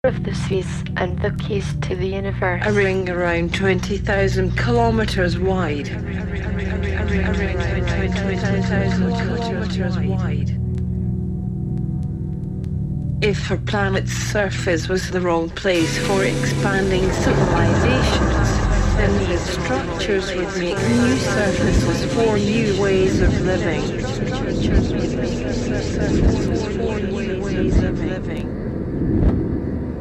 of the Suisse and the keys to the universe. A ring around 20,000 kilometers wide. If our planet's surface was the wrong place for expanding civilizations, then the structures would make new surfaces for new ways of living.